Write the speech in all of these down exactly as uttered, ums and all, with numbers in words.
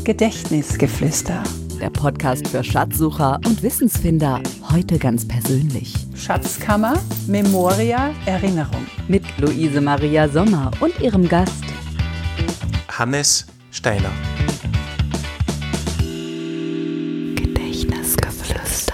Gedächtnisgeflüster. Der Podcast für Schatzsucher und Wissensfinder, heute ganz persönlich. Schatzkammer, Memoria, Erinnerung. Mit Luise Maria Sommer und ihrem Gast Hannes Steiner. Gedächtnisgeflüster.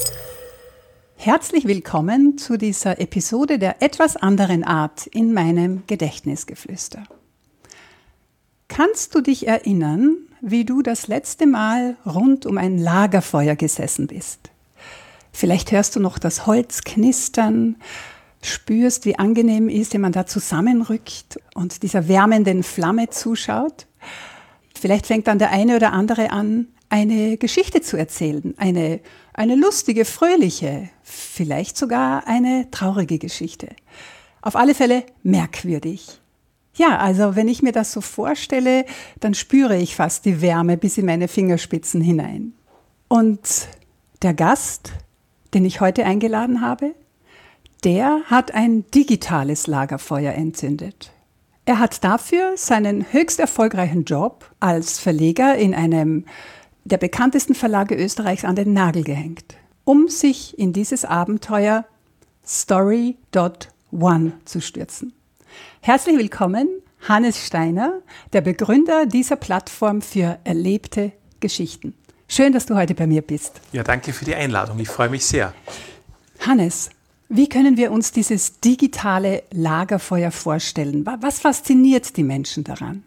Herzlich willkommen zu dieser Episode der etwas anderen Art in meinem Gedächtnisgeflüster. Kannst du dich erinnern, wie du das letzte Mal rund um ein Lagerfeuer gesessen bist? Vielleicht hörst du noch das Holz knistern, spürst, wie angenehm ist, wenn man da zusammenrückt und dieser wärmenden Flamme zuschaut. Vielleicht fängt dann der eine oder andere an, eine Geschichte zu erzählen, eine, eine lustige, fröhliche, vielleicht sogar eine traurige Geschichte. Auf alle Fälle merkwürdig. Ja, also wenn ich mir das so vorstelle, dann spüre ich fast die Wärme bis in meine Fingerspitzen hinein. Und der Gast, den ich heute eingeladen habe, der hat ein digitales Lagerfeuer entzündet. Er hat dafür seinen höchst erfolgreichen Job als Verleger in einem der bekanntesten Verlage Österreichs an den Nagel gehängt, um sich in dieses Abenteuer Story Dot One zu stürzen. Herzlich willkommen, Hannes Steiner, der Begründer dieser Plattform für erlebte Geschichten. Schön, dass du heute bei mir bist. Ja, danke für die Einladung. Ich freue mich sehr. Hannes, wie können wir uns dieses digitale Lagerfeuer vorstellen? Was fasziniert die Menschen daran?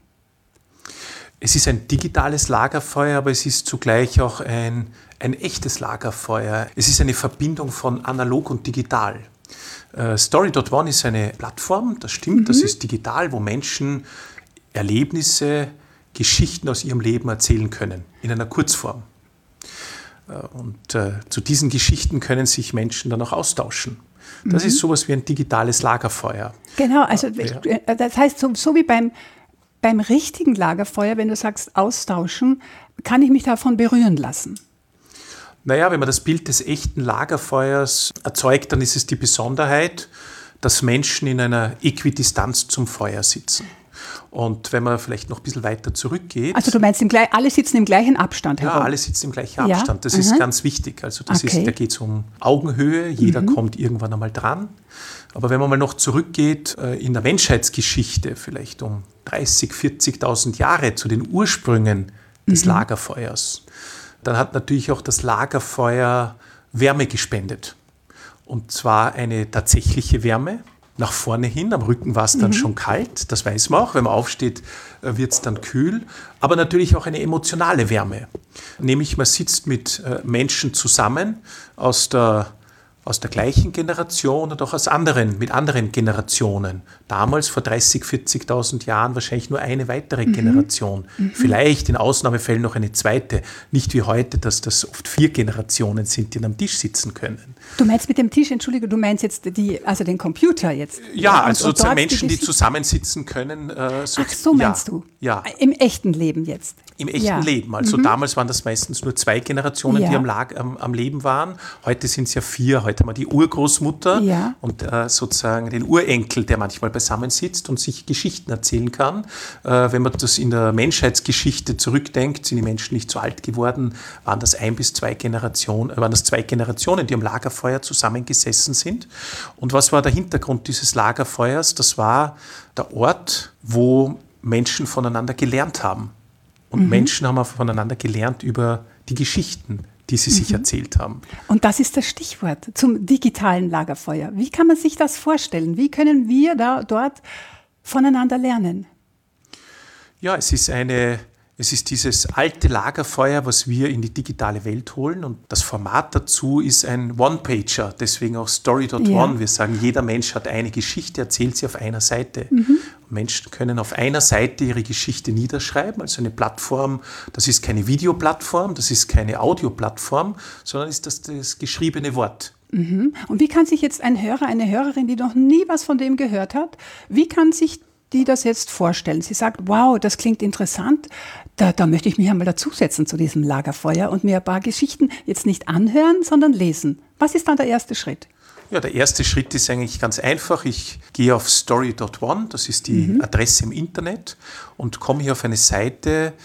Es ist ein digitales Lagerfeuer, aber es ist zugleich auch ein, ein echtes Lagerfeuer. Es ist eine Verbindung von analog und digital. Story Dot One ist eine Plattform, das stimmt, mhm. das ist digital, wo Menschen Erlebnisse, Geschichten aus ihrem Leben erzählen können, in einer Kurzform. Und äh, zu diesen Geschichten können sich Menschen dann auch austauschen. Das mhm. ist sowas wie ein digitales Lagerfeuer. Genau, also ja. das heißt, so, so wie beim, beim richtigen Lagerfeuer, wenn du sagst austauschen, kann ich mich davon berühren lassen. Naja, wenn man das Bild des echten Lagerfeuers erzeugt, dann ist es die Besonderheit, dass Menschen in einer Äquidistanz zum Feuer sitzen. Und wenn man vielleicht noch ein bisschen weiter zurückgeht... Also du meinst, im, alle sitzen im gleichen Abstand herum? Ja, alle sitzen im gleichen Abstand. Ja? Das mhm. ist ganz wichtig. Also das okay. ist, da geht es um Augenhöhe, jeder mhm. kommt irgendwann einmal dran. Aber wenn man mal noch zurückgeht in der Menschheitsgeschichte, vielleicht um dreißig, vierzigtausend Jahre zu den Ursprüngen des mhm. Lagerfeuers, dann hat natürlich auch das Lagerfeuer Wärme gespendet. Und zwar eine tatsächliche Wärme. Nach vorne hin, am Rücken war es dann mhm. schon kalt, das weiß man auch. Wenn man aufsteht, wird es dann kühl. Aber natürlich auch eine emotionale Wärme. Nämlich man sitzt mit Menschen zusammen aus der aus der gleichen Generation und auch aus anderen, mit anderen Generationen. Damals, vor dreißig, vierzigtausend Jahren, wahrscheinlich nur eine weitere mhm. Generation. Mhm. Vielleicht in Ausnahmefällen noch eine zweite. Nicht wie heute, dass das oft vier Generationen sind, die am Tisch sitzen können. Du meinst mit dem Tisch, Entschuldige, du meinst jetzt die, also den Computer jetzt? Ja, also sozusagen Menschen, die, die zusammensitzen können. Äh, so, Ach, so meinst ja, du? Ja. Im echten Leben jetzt? Im echten ja. Leben. Also mhm. damals waren das meistens nur zwei Generationen, ja. die am, Lag, am, am Leben waren. Heute sind es ja vier. Heute haben wir die Urgroßmutter ja. und äh, sozusagen den Urenkel, der manchmal beisammen sitzt und sich Geschichten erzählen kann. Äh, wenn man das in der Menschheitsgeschichte zurückdenkt, sind die Menschen nicht so alt geworden, waren das ein bis zwei Generationen, waren das zwei Generationen, die am Lagerfeuer zusammengesessen sind. Und was war der Hintergrund dieses Lagerfeuers? Das war der Ort, wo Menschen voneinander gelernt haben. Und mhm. Menschen haben auch voneinander gelernt über die Geschichten, die sie mhm. sich erzählt haben. Und das ist das Stichwort zum digitalen Lagerfeuer. Wie kann man sich das vorstellen? Wie können wir da dort voneinander lernen? Ja, es ist eine... Es ist dieses alte Lagerfeuer, was wir in die digitale Welt holen. Und das Format dazu ist ein One-Pager, deswegen auch Story Dot One. Ja. Wir sagen, jeder Mensch hat eine Geschichte, erzählt sie auf einer Seite. Mhm. Menschen können auf einer Seite ihre Geschichte niederschreiben, also eine Plattform. Das ist keine Videoplattform, das ist keine Audioplattform, sondern ist das das geschriebene Wort. Mhm. Und wie kann sich jetzt ein Hörer, eine Hörerin, die noch nie was von dem gehört hat, wie kann sich die das jetzt vorstellen? Sie sagt, wow, das klingt interessant, da, da möchte ich mich einmal dazusetzen zu diesem Lagerfeuer und mir ein paar Geschichten jetzt nicht anhören, sondern lesen. Was ist dann der erste Schritt? Ja, der erste Schritt ist eigentlich ganz einfach. Ich gehe auf Story Dot One, das ist die mhm. Adresse im Internet, und komme hier auf eine Seite,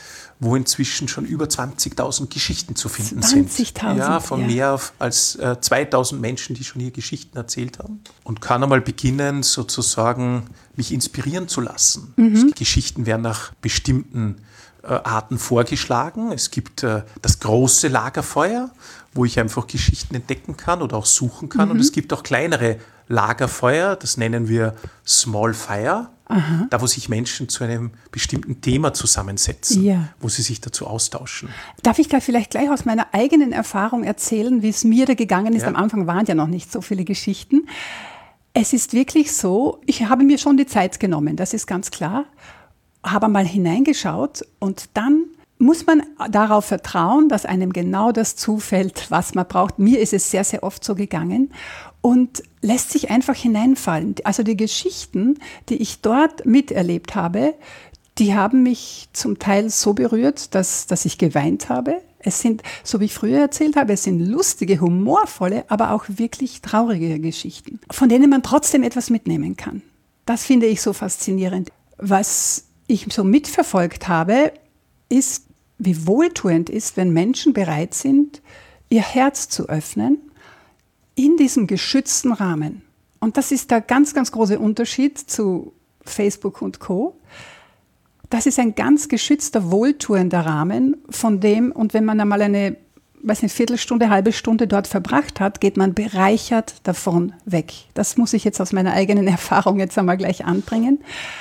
wo inzwischen schon über zwanzigtausend Geschichten zu finden zwanzigtausend, sind. Ja, von ja. mehr als äh, zweitausend Menschen, die schon hier Geschichten erzählt haben. Und kann einmal beginnen, sozusagen mich inspirieren zu lassen. Mhm. Die Geschichten werden nach bestimmten äh, Arten vorgeschlagen. Es gibt äh, das große Lagerfeuer, wo ich einfach Geschichten entdecken kann oder auch suchen kann. Mhm. Und es gibt auch kleinere Lagerfeuer, das nennen wir Small Fire. Aha. Da, wo sich Menschen zu einem bestimmten Thema zusammensetzen, ja. wo sie sich dazu austauschen. Darf ich da vielleicht gleich aus meiner eigenen Erfahrung erzählen, wie es mir da gegangen ist? Ja. Am Anfang waren ja noch nicht so viele Geschichten. Es ist wirklich so, ich habe mir schon die Zeit genommen, das ist ganz klar, habe mal hineingeschaut und dann muss man darauf vertrauen, dass einem genau das zufällt, was man braucht. Mir ist es sehr, sehr oft so gegangen und lässt sich einfach hineinfallen. Also die Geschichten, die ich dort miterlebt habe, die haben mich zum Teil so berührt, dass, dass ich geweint habe. Es sind, so wie ich früher erzählt habe, es sind lustige, humorvolle, aber auch wirklich traurige Geschichten, von denen man trotzdem etwas mitnehmen kann. Das finde ich so faszinierend. Was ich so mitverfolgt habe, ist, wie wohltuend ist, wenn Menschen bereit sind, ihr Herz zu öffnen in diesem geschützten Rahmen. Und das ist der ganz, ganz große Unterschied zu Facebook und Co. Das ist ein ganz geschützter, wohltuender Rahmen, von dem, und wenn man einmal eine, weiß nicht, Viertelstunde, halbe Stunde dort verbracht hat, geht man bereichert davon weg. Das muss ich jetzt aus meiner eigenen Erfahrung jetzt einmal gleich anbringen.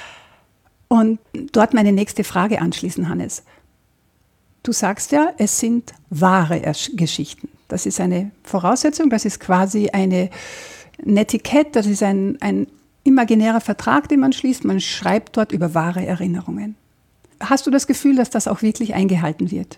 Und dort meine nächste Frage anschließen, Hannes. Du sagst ja, es sind wahre Geschichten. Das ist eine Voraussetzung, das ist quasi eine, ein Etikett, das ist ein, ein imaginärer Vertrag, den man schließt. Man schreibt dort über wahre Erinnerungen. Hast du das Gefühl, dass das auch wirklich eingehalten wird?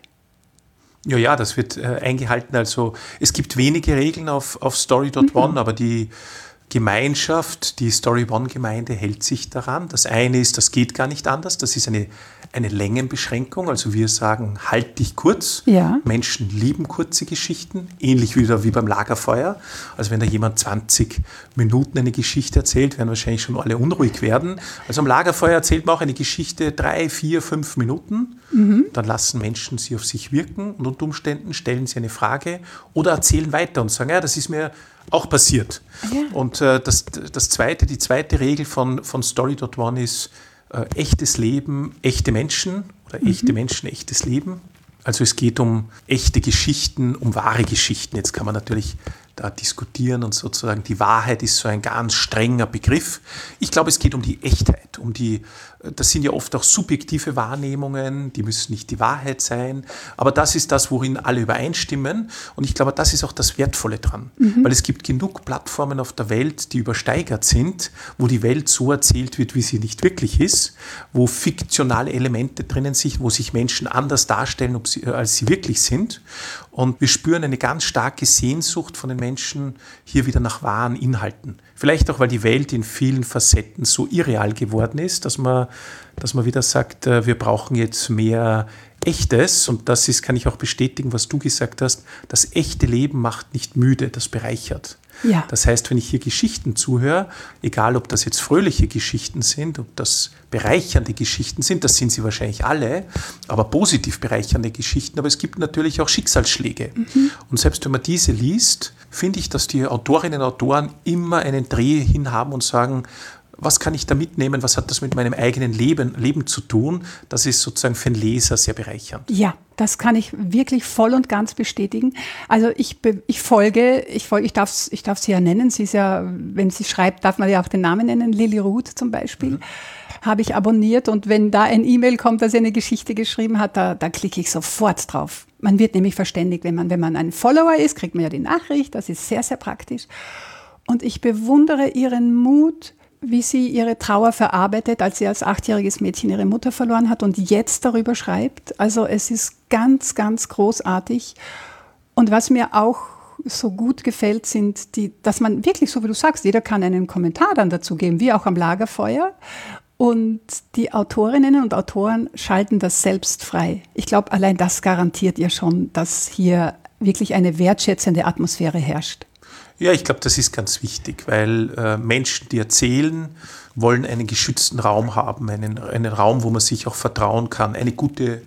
Ja, ja, das wird äh, eingehalten. Also es gibt wenige Regeln auf, auf Story Punkt one, mhm. aber die Gemeinschaft, die Story One-Gemeinde hält sich daran. Das eine ist, das geht gar nicht anders, das ist eine, eine Längenbeschränkung. Also wir sagen, halt dich kurz. Ja. Menschen lieben kurze Geschichten, ähnlich wieder wie beim Lagerfeuer. Also wenn da jemand zwanzig Minuten eine Geschichte erzählt, werden wahrscheinlich schon alle unruhig werden. Also am Lagerfeuer erzählt man auch eine Geschichte drei, vier, fünf Minuten. Mhm. Dann lassen Menschen sie auf sich wirken und unter Umständen stellen sie eine Frage oder erzählen weiter und sagen, ja, das ist mir auch passiert. Ja. Und äh, das, das zweite, die zweite Regel von, von Story Punkt one ist äh, echtes Leben, echte Menschen oder mhm. echte Menschen, echtes Leben. Also es geht um echte Geschichten, um wahre Geschichten. Jetzt kann man natürlich da diskutieren und sozusagen die Wahrheit ist so ein ganz strenger Begriff. Ich glaube, es geht um die Echtheit, um die, das sind ja oft auch subjektive Wahrnehmungen, die müssen nicht die Wahrheit sein, aber das ist das, worin alle übereinstimmen und ich glaube, das ist auch das Wertvolle dran, mhm. weil es gibt genug Plattformen auf der Welt, die übersteigert sind, wo die Welt so erzählt wird, wie sie nicht wirklich ist, wo fiktionale Elemente drinnen sind, wo sich Menschen anders darstellen, ob sie, als sie wirklich sind und wir spüren eine ganz starke Sehnsucht von den Menschen hier wieder nach wahren Inhalten. Vielleicht auch, weil die Welt in vielen Facetten so irreal geworden ist, dass man, dass man wieder sagt, wir brauchen jetzt mehr Echtes. Und das ist, kann ich auch bestätigen, was du gesagt hast, das echte Leben macht nicht müde, das bereichert. Ja. Das heißt, wenn ich hier Geschichten zuhöre, egal ob das jetzt fröhliche Geschichten sind, ob das bereichernde Geschichten sind, das sind sie wahrscheinlich alle, aber positiv bereichernde Geschichten, aber es gibt natürlich auch Schicksalsschläge. Mhm. Und selbst wenn man diese liest, finde ich, dass die Autorinnen und Autoren immer einen Dreh hin haben und sagen, was kann ich da mitnehmen, was hat das mit meinem eigenen Leben, Leben zu tun? Das ist sozusagen für den Leser sehr bereichernd. Ja, das kann ich wirklich voll und ganz bestätigen. Also ich, ich folge, ich, folge, ich darf ich darf sie ja nennen, sie ist ja, wenn sie schreibt, darf man ja auch den Namen nennen, Lilly Ruth zum Beispiel, mhm. habe ich abonniert und wenn da ein E-Mail kommt, dass sie eine Geschichte geschrieben hat, da, da klicke ich sofort drauf. Man wird nämlich verständigt, wenn man, wenn man ein Follower ist, kriegt man ja die Nachricht, das ist sehr, sehr praktisch. Und ich bewundere ihren Mut, wie sie ihre Trauer verarbeitet, als sie als achtjähriges Mädchen ihre Mutter verloren hat und jetzt darüber schreibt. Also es ist ganz, ganz großartig. Und was mir auch so gut gefällt, sind die, dass man wirklich, so wie du sagst, jeder kann einen Kommentar dann dazu geben, wie auch am Lagerfeuer. Und die Autorinnen und Autoren schalten das selbst frei. Ich glaube, allein das garantiert ja schon, dass hier wirklich eine wertschätzende Atmosphäre herrscht. Ja, ich glaube, das ist ganz wichtig, weil äh, Menschen, die erzählen, wollen einen geschützten Raum haben, einen, einen Raum, wo man sich auch vertrauen kann, eine gute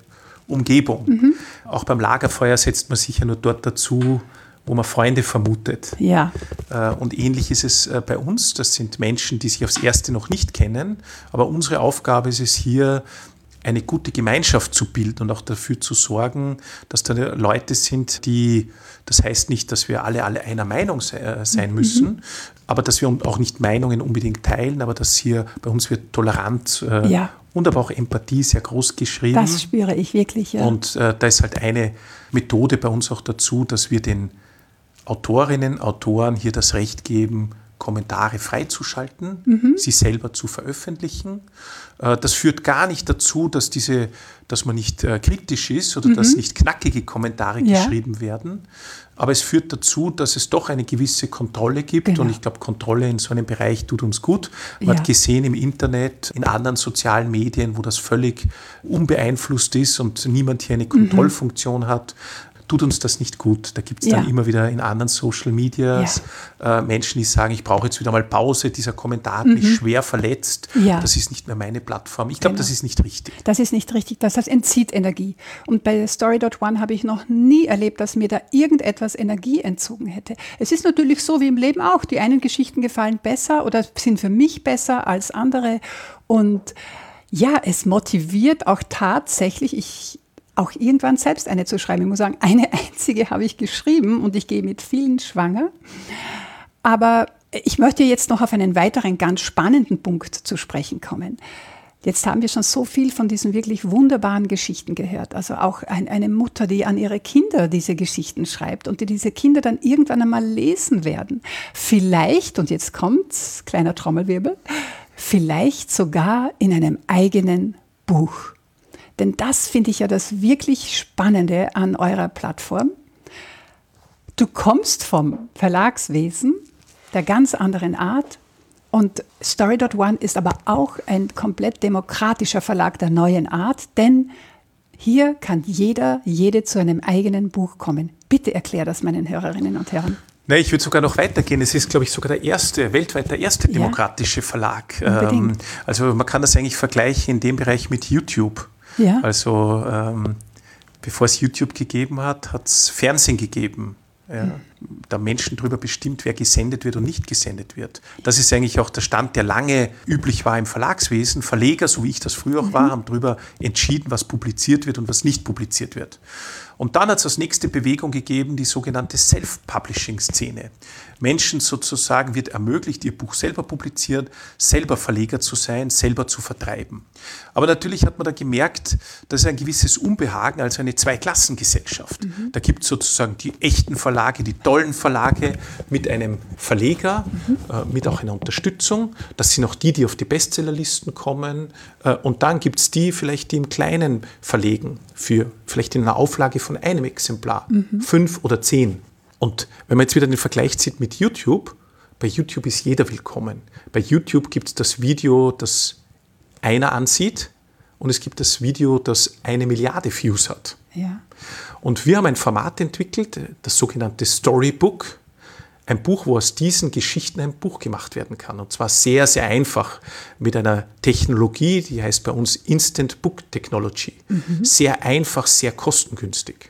Umgebung. Mhm. Auch beim Lagerfeuer setzt man sich ja nur dort dazu, wo man Freunde vermutet. Ja. Und ähnlich ist es bei uns. Das sind Menschen, die sich aufs Erste noch nicht kennen. Aber unsere Aufgabe ist es hier, eine gute Gemeinschaft zu bilden und auch dafür zu sorgen, dass da Leute sind, die, das heißt nicht, dass wir alle, alle einer Meinung sein müssen, mhm. aber dass wir auch nicht Meinungen unbedingt teilen, aber dass hier bei uns wird Toleranz äh, ja. und aber auch Empathie sehr groß geschrieben. Das spüre ich wirklich, ja. Und äh, da ist halt eine Methode bei uns auch dazu, dass wir den Autorinnen, Autoren hier das Recht geben, Kommentare freizuschalten, mhm. sie selber zu veröffentlichen. Das führt gar nicht dazu, dass, diese, dass man nicht äh, kritisch ist oder mhm. dass nicht knackige Kommentare ja. geschrieben werden. Aber es führt dazu, dass es doch eine gewisse Kontrolle gibt. Genau. Und ich glaube, Kontrolle in so einem Bereich tut uns gut. Man ja. hat gesehen im Internet, in anderen sozialen Medien, wo das völlig unbeeinflusst ist und niemand hier eine Kontrollfunktion mhm. hat, tut uns das nicht gut. Da gibt es dann ja. immer wieder in anderen Social Medias ja. äh, Menschen, die sagen, ich brauche jetzt wieder mal Pause, dieser Kommentar hat mhm. mich schwer verletzt, ja. das ist nicht mehr meine Plattform. Ich glaube, genau. das ist nicht richtig. Das ist nicht richtig, das, das entzieht Energie. Und bei Story Dot One habe ich noch nie erlebt, dass mir da irgendetwas Energie entzogen hätte. Es ist natürlich so wie im Leben auch, die einen Geschichten gefallen besser oder sind für mich besser als andere. Und ja, es motiviert auch tatsächlich, ich auch irgendwann selbst eine zu schreiben. Ich muss sagen, eine einzige habe ich geschrieben und ich gehe mit vielen schwanger. Aber ich möchte jetzt noch auf einen weiteren ganz spannenden Punkt zu sprechen kommen. Jetzt haben wir schon so viel von diesen wirklich wunderbaren Geschichten gehört. Also auch ein, eine Mutter, die an ihre Kinder diese Geschichten schreibt und die diese Kinder dann irgendwann einmal lesen werden. Vielleicht, und jetzt kommt's, kleiner Trommelwirbel, vielleicht sogar in einem eigenen Buch. Denn das finde ich ja das wirklich Spannende an eurer Plattform. Du kommst vom Verlagswesen der ganz anderen Art und Story Dot One ist aber auch ein komplett demokratischer Verlag der neuen Art, denn hier kann jeder, jede zu einem eigenen Buch kommen. Bitte erklär das meinen Hörerinnen und Herren. Nee, ich würde sogar noch weitergehen. Es ist, glaube ich, sogar der erste, weltweit der erste demokratische ja, Verlag. Ähm, also man kann das eigentlich vergleichen in dem Bereich mit YouTube. Ja. Also ähm, bevor es YouTube gegeben hat, hat es Fernsehen gegeben. Ja, mhm. Da Menschen darüber bestimmt, wer gesendet wird und nicht gesendet wird. Das ist eigentlich auch der Stand, der lange üblich war im Verlagswesen. Verleger, so wie ich das früher auch mhm. war, haben darüber entschieden, was publiziert wird und was nicht publiziert wird. Und dann hat es als nächste Bewegung gegeben, die sogenannte Self-Publishing-Szene. Menschen sozusagen wird ermöglicht, ihr Buch selber publizieren, selber Verleger zu sein, selber zu vertreiben. Aber natürlich hat man da gemerkt, das ist ein gewisses Unbehagen, also eine Zweiklassengesellschaft. Mhm. Da gibt es sozusagen die echten Verlage, die tollen Verlage mit einem Verleger, mhm. äh, mit auch einer Unterstützung. Das sind auch die, die auf die Bestsellerlisten kommen. Äh, und dann gibt es die vielleicht, die im Kleinen verlegen, für vielleicht in einer Auflage von einem Exemplar, mhm. fünf oder zehn. Und wenn man jetzt wieder den Vergleich zieht mit YouTube, bei YouTube ist jeder willkommen. Bei YouTube gibt es das Video, das einer ansieht und es gibt das Video, das eine Milliarde Views hat. Ja. Und wir haben ein Format entwickelt, das sogenannte Storybook, ein Buch, wo aus diesen Geschichten ein Buch gemacht werden kann. Und zwar sehr, sehr einfach mit einer Technologie, die heißt bei uns Instant Book Technology. Mhm. Sehr einfach, sehr kostengünstig.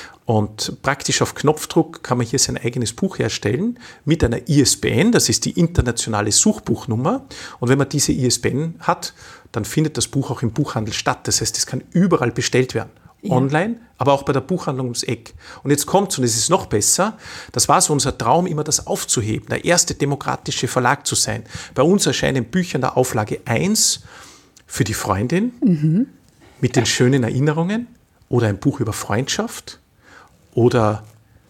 Und praktisch auf Knopfdruck kann man hier sein eigenes Buch herstellen mit einer I S B N, das ist die internationale Suchbuchnummer. Und wenn man diese I S B N hat, dann findet das Buch auch im Buchhandel statt. Das heißt, es kann überall bestellt werden. Ja. Online, aber auch bei der Buchhandlung ums Eck. Und jetzt kommt's, und es ist noch besser, das war so unser Traum, immer das aufzuheben, der erste demokratische Verlag zu sein. Bei uns erscheinen Bücher in der Auflage eins für die Freundin mhm. mit den schönen Erinnerungen oder ein Buch über Freundschaft oder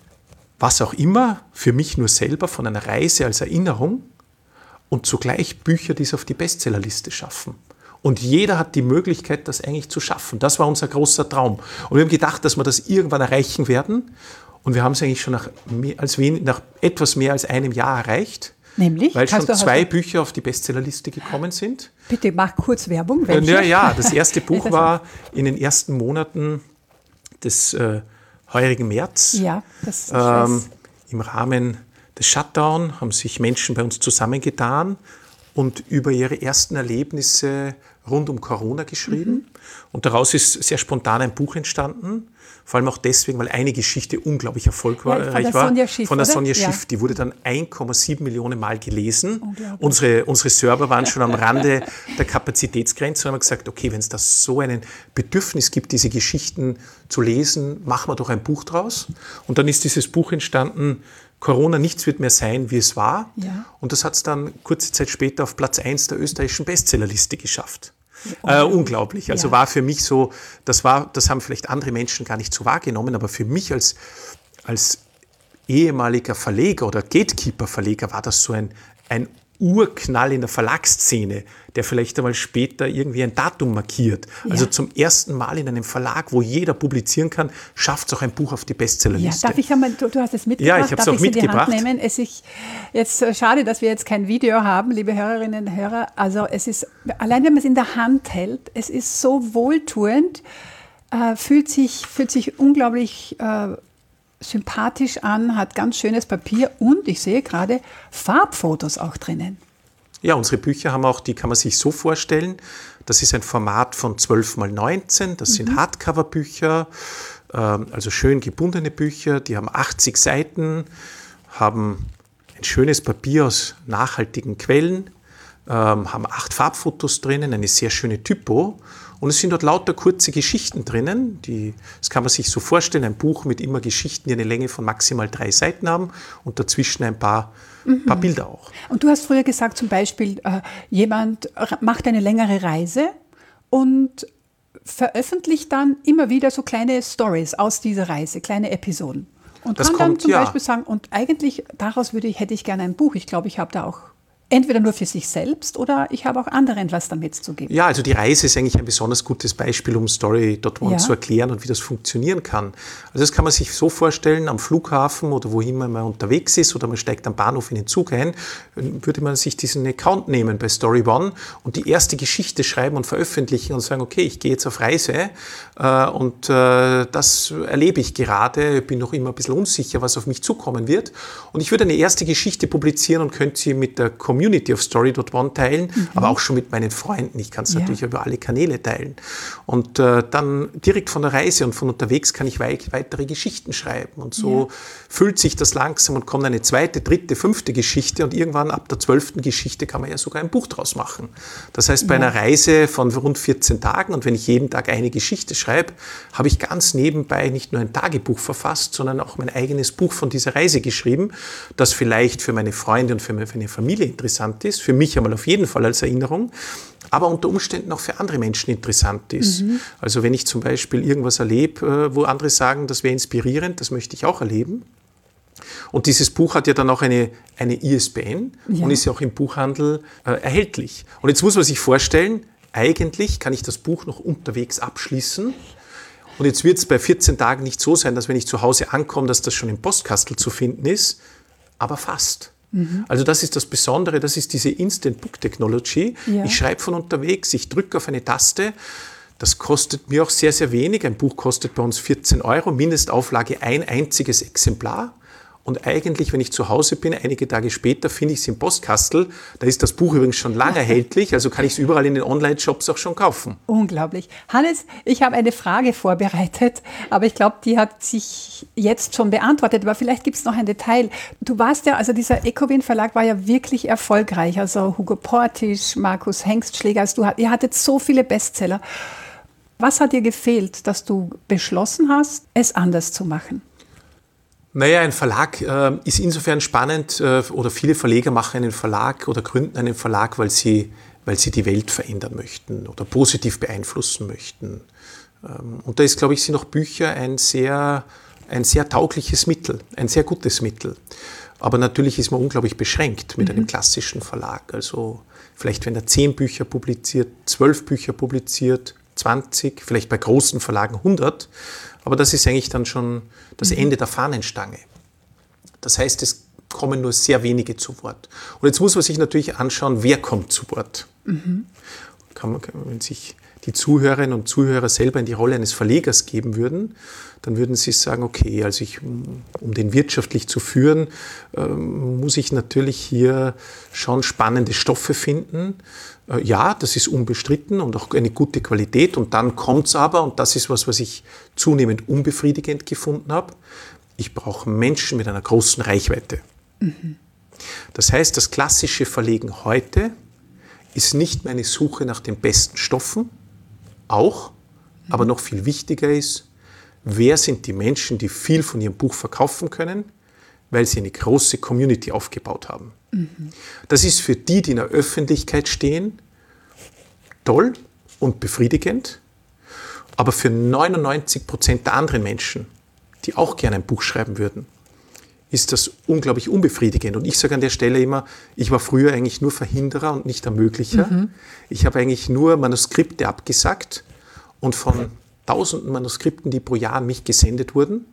was auch immer, für mich nur selber von einer Reise als Erinnerung und zugleich Bücher, die es auf die Bestsellerliste schaffen. Und jeder hat die Möglichkeit, das eigentlich zu schaffen. Das war unser großer Traum. Und wir haben gedacht, dass wir das irgendwann erreichen werden. Und wir haben es eigentlich schon nach, mehr als wenig, nach etwas mehr als einem Jahr erreicht. Nämlich? Weil schon zwei Bücher auf die Bestsellerliste gekommen sind. Bitte mach kurz Werbung. Welche? Ja, ja, das erste Buch war in den ersten Monaten des äh, heurigen März. Ja, das ist ähm, im Rahmen des Shutdown haben sich Menschen bei uns zusammengetan und über ihre ersten Erlebnisse rund um Corona geschrieben. Mhm. Und daraus ist sehr spontan ein Buch entstanden. Vor allem auch deswegen, weil eine Geschichte unglaublich erfolgreich ja, war. Sonja Schiff, von der oder? Sonja Schiff. Ja. Die wurde dann eins Komma sieben Millionen Mal gelesen. Unsere, unsere Server waren schon am Rande der Kapazitätsgrenze. Und haben gesagt, okay, wenn es da so ein Bedürfnis gibt, diese Geschichten zu lesen, machen wir doch ein Buch draus. Und dann ist dieses Buch entstanden, Corona, nichts wird mehr sein, wie es war. Ja. Und das hat es dann kurze Zeit später auf Platz eins der österreichischen Bestsellerliste geschafft. Äh, unglaublich. Also ja. war für mich so, das war, das haben vielleicht andere Menschen gar nicht so wahrgenommen, aber für mich als, als ehemaliger Verleger oder Gatekeeper-Verleger war das so ein, ein Urknall in der Verlagsszene, der vielleicht einmal später irgendwie ein Datum markiert. Ja. Also zum ersten Mal in einem Verlag, wo jeder publizieren kann, schafft es auch ein Buch auf die Bestsellerliste. Ja, darf ich einmal, du, du hast es mitgebracht, ja, ich habe es auch ich mitgebracht. In die Hand nehmen? Es ist jetzt schade, dass wir jetzt kein Video haben, liebe Hörerinnen und Hörer. Also es ist, allein wenn man es in der Hand hält, es ist so wohltuend, äh, fühlt sich, fühlt sich unglaublich äh, sympathisch an, hat ganz schönes Papier und ich sehe gerade Farbfotos auch drinnen. Ja, unsere Bücher haben auch, die kann man sich so vorstellen, das ist ein Format von zwölf mal neunzehn, das mhm. sind Hardcover-Bücher, also schön gebundene Bücher, die haben achtzig Seiten, haben ein schönes Papier aus nachhaltigen Quellen, haben acht Farbfotos drinnen, eine sehr schöne Typo. Und es sind dort lauter kurze Geschichten drinnen. Die, das kann man sich so vorstellen, ein Buch mit immer Geschichten, die eine Länge von maximal drei Seiten haben und dazwischen ein paar, mhm. paar Bilder auch. Und du hast früher gesagt, zum Beispiel, äh, jemand macht eine längere Reise und veröffentlicht dann immer wieder so kleine Stories aus dieser Reise, kleine Episoden. Und das kann kommt, dann zum ja. Beispiel sagen, und eigentlich daraus würde ich, hätte ich gerne ein Buch. Ich glaube, ich habe da auch entweder nur für sich selbst oder ich habe auch anderen was damit zu geben. Ja, also die Reise ist eigentlich ein besonders gutes Beispiel, um Story Punkt one ja. zu erklären und wie das funktionieren kann. Also das kann man sich so vorstellen, am Flughafen oder wohin man mal unterwegs ist oder man steigt am Bahnhof in den Zug ein, würde man sich diesen Account nehmen bei Story One und die erste Geschichte schreiben und veröffentlichen und sagen, okay, ich gehe jetzt auf Reise äh, und äh, das erlebe ich gerade, bin noch immer ein bisschen unsicher, was auf mich zukommen wird. Und ich würde eine erste Geschichte publizieren und könnte sie mit der Community Community auf Story Punkt one teilen, mhm. aber auch schon mit meinen Freunden. Ich kann es ja. natürlich über alle Kanäle teilen. Und äh, dann direkt von der Reise und von unterwegs kann ich wei- weitere Geschichten schreiben. Und so ja. füllt sich das langsam und kommt eine zweite, dritte, fünfte Geschichte und irgendwann ab der zwölften Geschichte kann man ja sogar ein Buch draus machen. Das heißt, bei ja. einer Reise von rund vierzehn Tagen und wenn ich jeden Tag eine Geschichte schreibe, habe ich ganz nebenbei nicht nur ein Tagebuch verfasst, sondern auch mein eigenes Buch von dieser Reise geschrieben, das vielleicht für meine Freunde und für meine Familie interessant ist, für mich einmal auf jeden Fall als Erinnerung, aber unter Umständen auch für andere Menschen interessant ist. Mhm. Also wenn ich zum Beispiel irgendwas erlebe, wo andere sagen, das wäre inspirierend, das möchte ich auch erleben. Und dieses Buch hat ja dann auch eine, eine I S B N ja. und ist ja auch im Buchhandel äh, erhältlich. Und jetzt muss man sich vorstellen, eigentlich kann ich das Buch noch unterwegs abschließen. Und jetzt wird es bei vierzehn Tagen nicht so sein, dass wenn ich zu Hause ankomme, dass das schon im Postkastel zu finden ist, aber fast. Also das ist das Besondere, das ist diese Instant Book Technology. Ja. Ich schreibe von unterwegs, ich drücke auf eine Taste. Das kostet mir auch sehr, sehr wenig. Ein Buch kostet bei uns vierzehn Euro, Mindestauflage ein einziges Exemplar. Und eigentlich, wenn ich zu Hause bin, einige Tage später, finde ich es im Postkastel. Da ist das Buch übrigens schon lange erhältlich, also kann ich es überall in den Online-Shops auch schon kaufen. Unglaublich. Hannes, ich habe eine Frage vorbereitet, aber ich glaube, die hat sich jetzt schon beantwortet. Aber vielleicht gibt es noch ein Detail. Du warst ja, also dieser Ecowin Verlag war ja wirklich erfolgreich. Also Hugo Portisch, Markus Hengstschläger, also du, ihr hattet so viele Bestseller. Was hat dir gefehlt, dass du beschlossen hast, es anders zu machen? Naja, ein Verlag äh, ist insofern spannend äh, oder viele Verleger machen einen Verlag oder gründen einen Verlag, weil sie, weil sie die Welt verändern möchten oder positiv beeinflussen möchten. Ähm, und da ist, glaube ich, sind auch Bücher ein sehr, ein sehr taugliches Mittel, ein sehr gutes Mittel. Aber natürlich ist man unglaublich beschränkt mit mhm. einem klassischen Verlag. Also vielleicht, wenn er zehn Bücher publiziert, zwölf Bücher publiziert, zwanzig, vielleicht bei großen Verlagen hundert. Aber das ist eigentlich dann schon das mhm. Ende der Fahnenstange. Das heißt, es kommen nur sehr wenige zu Wort. Und jetzt muss man sich natürlich anschauen, wer kommt zu Wort. Mhm. Kann man, wenn sich die Zuhörerinnen und Zuhörer selber in die Rolle eines Verlegers geben würden, dann würden sie sagen, okay, also ich, um den wirtschaftlich zu führen, ähm, muss ich natürlich hier schon spannende Stoffe finden. Äh, ja, das ist unbestritten und auch eine gute Qualität. Und dann kommt es aber, und das ist was, was ich zunehmend unbefriedigend gefunden habe, ich brauche Menschen mit einer großen Reichweite. Mhm. Das heißt, das klassische Verlegen heute ist nicht mehr eine Suche nach den besten Stoffen, auch, mhm. aber noch viel wichtiger ist, wer sind die Menschen, die viel von ihrem Buch verkaufen können, weil sie eine große Community aufgebaut haben. Mhm. Das ist für die, die in der Öffentlichkeit stehen, toll und befriedigend, aber für neunundneunzig Prozent der anderen Menschen, die auch gerne ein Buch schreiben würden, ist das unglaublich unbefriedigend. Und ich sage an der Stelle immer, ich war früher eigentlich nur Verhinderer und nicht Ermöglicher. Mhm. Ich habe eigentlich nur Manuskripte abgesagt und von tausenden Manuskripten, die pro Jahr an mich gesendet wurden,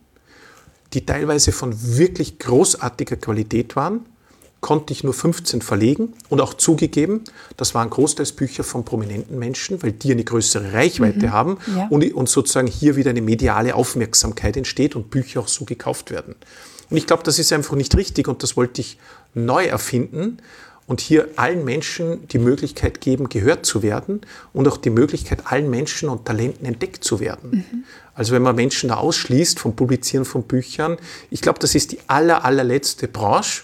die teilweise von wirklich großartiger Qualität waren, konnte ich nur fünfzehn verlegen und auch zugegeben, das waren großteils Bücher von prominenten Menschen, weil die eine größere Reichweite mhm. haben ja. und, und sozusagen hier wieder eine mediale Aufmerksamkeit entsteht und Bücher auch so gekauft werden. Und ich glaube, das ist einfach nicht richtig und das wollte ich neu erfinden und hier allen Menschen die Möglichkeit geben, gehört zu werden und auch die Möglichkeit, allen Menschen und Talenten entdeckt zu werden. Mhm. Also wenn man Menschen da ausschließt vom Publizieren von Büchern, ich glaube, das ist die aller, allerletzte Branche,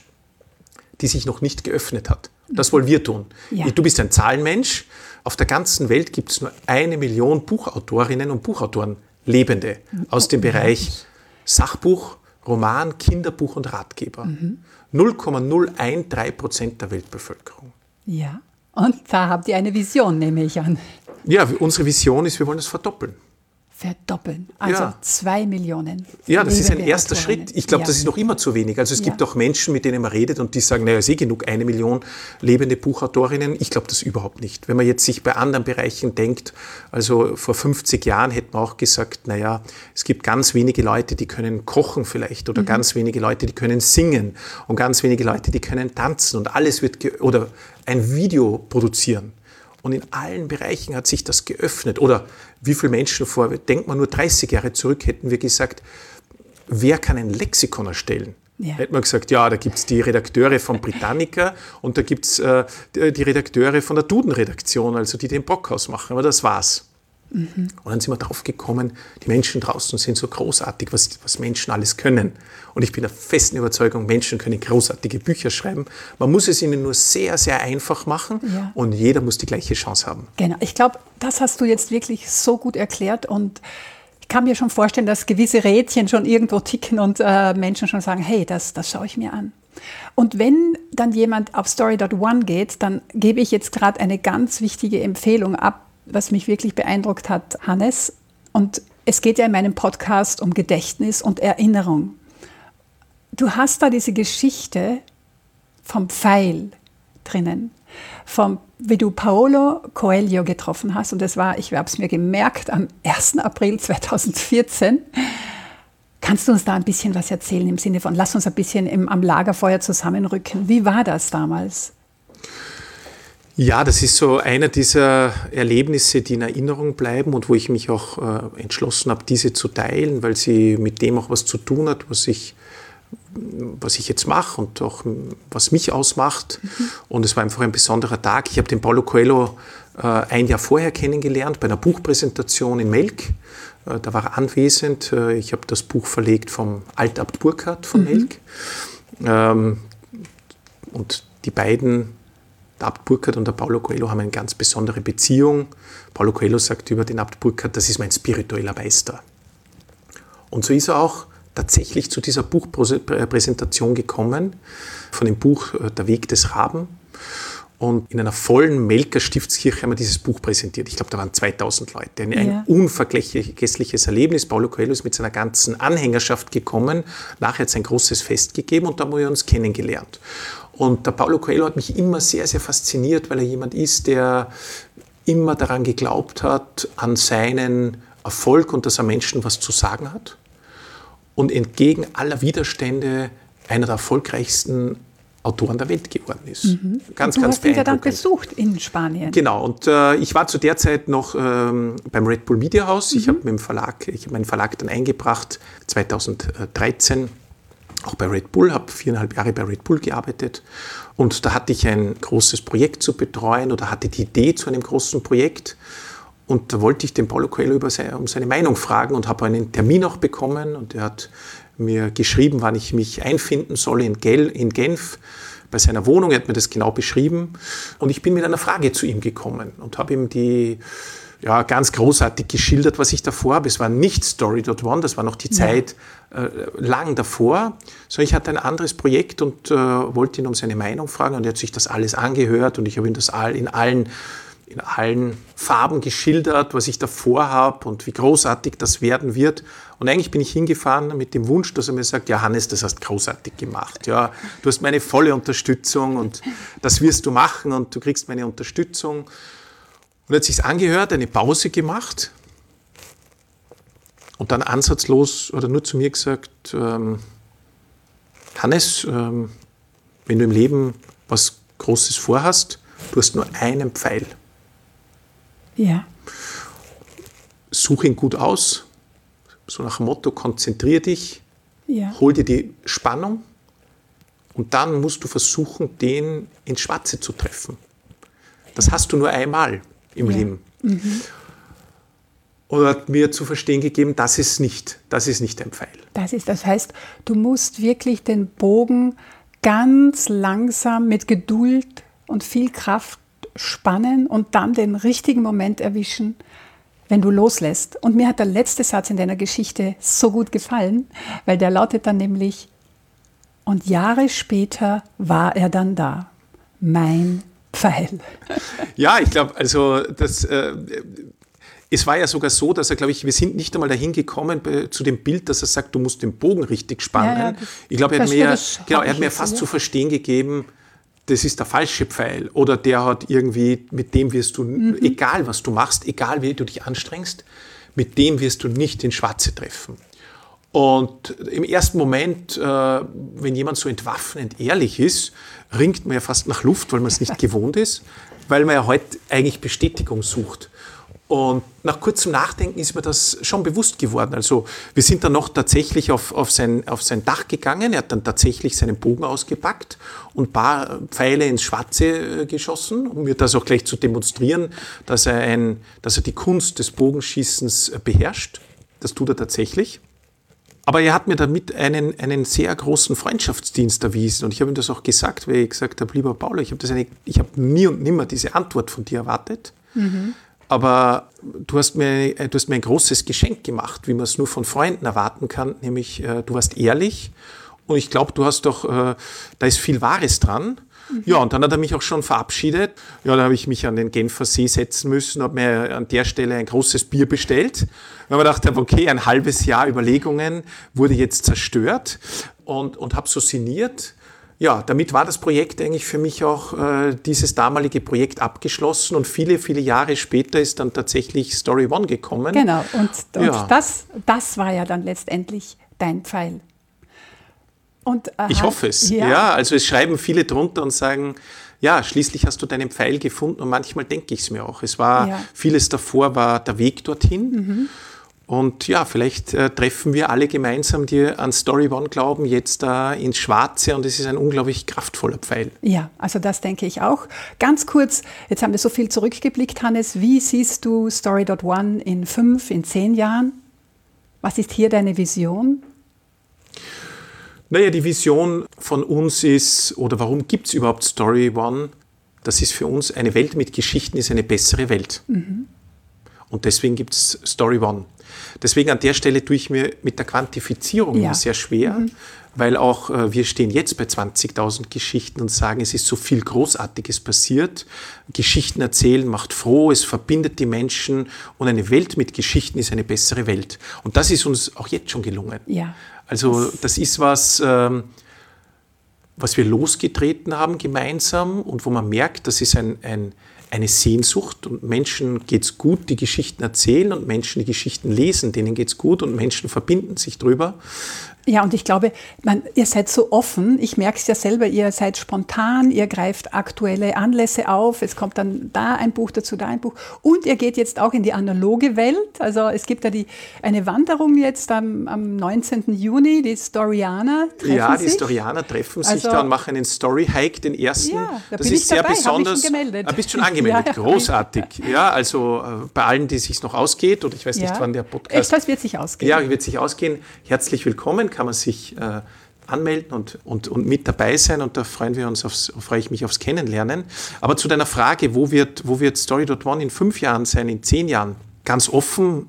die sich noch nicht geöffnet hat. Das wollen wir tun. Ja. Du bist ein Zahlenmensch. Auf der ganzen Welt gibt es nur eine Million Buchautorinnen und Buchautoren, Lebende, aus dem Bereich Sachbuch, Roman, Kinderbuch und Ratgeber. Mhm. null Komma null dreizehn Prozent der Weltbevölkerung. Ja, und da habt ihr eine Vision, nehme ich an. Ja, unsere Vision ist, wir wollen das verdoppeln. Verdoppeln, also ja. zwei Millionen. Ja, das ist ein erster Schritt. Ich glaube, ja. das ist noch immer zu wenig. Also es ja. gibt auch Menschen, mit denen man redet und die sagen, naja, ist eh genug, eine Million lebende Buchautorinnen. Ich glaube das überhaupt nicht. Wenn man jetzt sich bei anderen Bereichen denkt, also vor fünfzig Jahren hätte man auch gesagt, naja, es gibt ganz wenige Leute, die können kochen vielleicht oder mhm. ganz wenige Leute, die können singen und ganz wenige Leute, die können tanzen und alles wird, ge- oder ein Video produzieren. Und in allen Bereichen hat sich das geöffnet. Oder wie viele Menschen vor, denkt man nur dreißig Jahre zurück, hätten wir gesagt, wer kann ein Lexikon erstellen? Ja. Hätten wir gesagt, ja, da gibt es die Redakteure von Britannica und da gibt es äh, die Redakteure von der Duden-Redaktion, also die den Brockhaus machen. Aber das war's. Mhm. Und dann sind wir drauf gekommen, die Menschen draußen sind so großartig, was, was Menschen alles können. Und ich bin der festen Überzeugung, Menschen können großartige Bücher schreiben. Man muss es ihnen nur sehr, sehr einfach machen ja. und jeder muss die gleiche Chance haben. Genau, ich glaube, das hast du jetzt wirklich so gut erklärt und ich kann mir schon vorstellen, dass gewisse Rädchen schon irgendwo ticken und äh, Menschen schon sagen, hey, das, das schaue ich mir an. Und wenn dann jemand auf Story Punkt one geht, dann gebe ich jetzt gerade eine ganz wichtige Empfehlung ab, was mich wirklich beeindruckt hat, Hannes. Und es geht ja in meinem Podcast um Gedächtnis und Erinnerung. Du hast da diese Geschichte vom Pfeil drinnen, vom, wie du Paulo Coelho getroffen hast. Und das war, ich habe es mir gemerkt, am ersten April zweitausendvierzehn. Kannst du uns da ein bisschen was erzählen im Sinne von, lass uns ein bisschen im, am Lagerfeuer zusammenrücken. Wie war das damals? Ja, das ist so einer dieser Erlebnisse, die in Erinnerung bleiben und wo ich mich auch äh, entschlossen habe, diese zu teilen, weil sie mit dem auch was zu tun hat, was ich, was ich jetzt mache und auch was mich ausmacht. Mhm. Und es war einfach ein besonderer Tag. Ich habe den Paulo Coelho äh, ein Jahr vorher kennengelernt bei einer Buchpräsentation in Melk. Äh, da war er anwesend. Äh, ich habe das Buch verlegt vom Altabt Burkhardt von mhm. Melk. Ähm, und die beiden, der Abt Burkhardt und der Paulo Coelho, haben eine ganz besondere Beziehung. Paulo Coelho sagt über den Abt Burkhardt, das ist mein spiritueller Meister. Und so ist er auch tatsächlich zu dieser Buchpräsentation gekommen, von dem Buch Der Weg des Raben. Und in einer vollen Melker Stiftskirche haben wir dieses Buch präsentiert. Ich glaube, da waren zweitausend Leute. Ein, ja. ein unvergessliches Erlebnis. Paulo Coelho ist mit seiner ganzen Anhängerschaft gekommen. Nachher hat es ein großes Fest gegeben und da haben wir uns kennengelernt. Und der Paulo Coelho hat mich immer sehr, sehr fasziniert, weil er jemand ist, der immer daran geglaubt hat, an seinen Erfolg und dass er Menschen was zu sagen hat. Und entgegen aller Widerstände einer der erfolgreichsten Autoren der Welt geworden ist. Mhm. Ganz, du ganz hast ihn ja dann beeindruckend. besucht in Spanien. Genau, und äh, ich war zu der Zeit noch ähm, beim Red Bull Media House. Mhm. Ich habe mit dem Verlag, ich habe meinen Verlag dann eingebracht, zweitausenddreizehn, auch bei Red Bull, habe viereinhalb Jahre bei Red Bull gearbeitet. Und da hatte ich ein großes Projekt zu betreuen oder hatte die Idee zu einem großen Projekt. Und da wollte ich den Paulo Coelho über seine, um seine Meinung fragen und habe einen Termin auch bekommen. Und er hat mir geschrieben, wann ich mich einfinden soll in, Gel, in Genf bei seiner Wohnung. Er hat mir das genau beschrieben. Und ich bin mit einer Frage zu ihm gekommen und habe ihm die ja, ganz großartig geschildert, was ich davor habe. Es war nicht Story Dot One, das war noch die Zeit äh, lang davor, sondern ich hatte ein anderes Projekt und äh, wollte ihn um seine Meinung fragen. Und er hat sich das alles angehört und ich habe ihm das all, in allen in allen Farben geschildert, was ich davor habe und wie großartig das werden wird. Und eigentlich bin ich hingefahren mit dem Wunsch, dass er mir sagt, ja Hannes, das hast du großartig gemacht. Ja, du hast meine volle Unterstützung und das wirst du machen und du kriegst meine Unterstützung. Und er hat sich angehört, eine Pause gemacht und dann ansatzlos oder nur zu mir gesagt, ähm, Hannes, ähm, wenn du im Leben was Großes vorhast, du hast nur einen Pfeil. Ja. Such ihn gut aus, so nach dem Motto, konzentrier dich, ja. hol dir die Spannung und dann musst du versuchen, den ins Schwarze zu treffen. Das hast du nur einmal im ja. Leben. Mhm. Und hat mir zu verstehen gegeben, das ist nicht, das ist nicht ein Pfeil. Das ist, das heißt, du musst wirklich den Bogen ganz langsam mit Geduld und viel Kraft spannen und dann den richtigen Moment erwischen, wenn du loslässt. Und mir hat der letzte Satz in deiner Geschichte so gut gefallen, weil der lautet dann nämlich, und Jahre später war er dann da, mein Pfeil. Ja, ich glaube, also das, äh, es war ja sogar so, dass er, glaube ich, wir sind nicht einmal dahin gekommen bei, zu dem Bild, dass er sagt, du musst den Bogen richtig spannen. Ja, ja, ich glaube, er hat mir, genau, er hat mir fast ja. zu verstehen gegeben, das ist der falsche Pfeil oder der hat irgendwie, mit dem wirst du, mhm. egal was du machst, egal wie du dich anstrengst, mit dem wirst du nicht ins Schwarze treffen. Und im ersten Moment, äh, wenn jemand so entwaffnend ehrlich ist, ringt man ja fast nach Luft, weil man es nicht gewohnt ist, weil man ja heute eigentlich Bestätigung sucht. Und nach kurzem Nachdenken ist mir das schon bewusst geworden. Also wir sind dann noch tatsächlich auf, auf, sein, auf sein Dach gegangen. Er hat dann tatsächlich seinen Bogen ausgepackt und ein paar Pfeile ins Schwarze geschossen, um mir das auch gleich zu demonstrieren, dass er, ein, dass er die Kunst des Bogenschießens beherrscht. Das tut er tatsächlich. Aber er hat mir damit einen, einen sehr großen Freundschaftsdienst erwiesen. Und ich habe ihm das auch gesagt, weil ich gesagt habe, lieber Paulo, ich habe das eine, ich habe nie und nimmer diese Antwort von dir erwartet. Mhm. Aber du hast, mir, du hast mir ein großes Geschenk gemacht, wie man es nur von Freunden erwarten kann, nämlich äh, du warst ehrlich und ich glaube, du hast doch, äh, da ist viel Wahres dran. Mhm. Ja, und dann hat er mich auch schon verabschiedet. Ja, da habe ich mich an den Genfer See setzen müssen, habe mir an der Stelle ein großes Bier bestellt. Weil man dachte, okay, ein halbes Jahr Überlegungen wurde jetzt zerstört und, und habe so sinniert. Ja, damit war das Projekt eigentlich für mich auch, äh, dieses damalige Projekt abgeschlossen und viele, viele Jahre später ist dann tatsächlich Story One gekommen. Genau, und, und ja. das, das war ja dann letztendlich dein Pfeil. Und, äh, ich hoffe es, ja. ja. Also es schreiben viele drunter und sagen, ja, schließlich hast du deinen Pfeil gefunden und manchmal denke ich es mir auch. Es war, ja. vieles davor war der Weg dorthin. Mhm. Und ja, vielleicht äh, treffen wir alle gemeinsam, die an Story One glauben, jetzt da äh, ins Schwarze und es ist ein unglaublich kraftvoller Pfeil. Ja, also das denke ich auch. Ganz kurz, jetzt haben wir so viel zurückgeblickt, Hannes. Wie siehst du Story Dot One in fünf, in zehn Jahren? Was ist hier deine Vision? Naja, die Vision von uns ist, oder warum gibt es überhaupt Story One? Das ist für uns, eine Welt mit Geschichten ist eine bessere Welt. Mhm. Und deswegen gibt es Story One. Deswegen an der Stelle tue ich mir mit der Quantifizierung ja. sehr schwer, mhm. weil auch äh, wir stehen jetzt bei zwanzigtausend Geschichten und sagen, es ist so viel Großartiges passiert. Geschichten erzählen macht froh, es verbindet die Menschen und eine Welt mit Geschichten ist eine bessere Welt. Und das ist uns auch jetzt schon gelungen. Ja. Also das ist was, ähm, was wir losgetreten haben gemeinsam und wo man merkt, das ist ein, ein eine Sehnsucht und Menschen geht's gut, die Geschichten erzählen und Menschen die Geschichten lesen, denen geht's gut und Menschen verbinden sich drüber. Ja, und ich glaube, man, ihr seid so offen. Ich merke es ja selber, ihr seid spontan, ihr greift aktuelle Anlässe auf. Es kommt dann da ein Buch dazu, da ein Buch. Und ihr geht jetzt auch in die analoge Welt. Also es gibt ja die, eine Wanderung jetzt am, am neunzehnten Juni, die Storianer treffen Ja, die sich. Storianer treffen sich Also, da und machen einen Story-Hike, den ersten. Ja, da das bin ist ich sehr dabei, besonders. hab ich schon gemeldet. Ah, bist schon angemeldet, Ja, ja. großartig. Ja, also äh, bei allen, die es sich noch ausgeht, oder ich weiß nicht, Ja. wann der Podcast... Echt, das wird sich ausgehen. Ja, wird sich ausgehen. Herzlich willkommen, kann man sich äh, anmelden und, und, und mit dabei sein, und da freuen wir uns aufs, freue ich mich aufs Kennenlernen. Aber zu deiner Frage, wo wird, wo wird Story Dot One in fünf Jahren sein, in zehn Jahren? Ganz offen,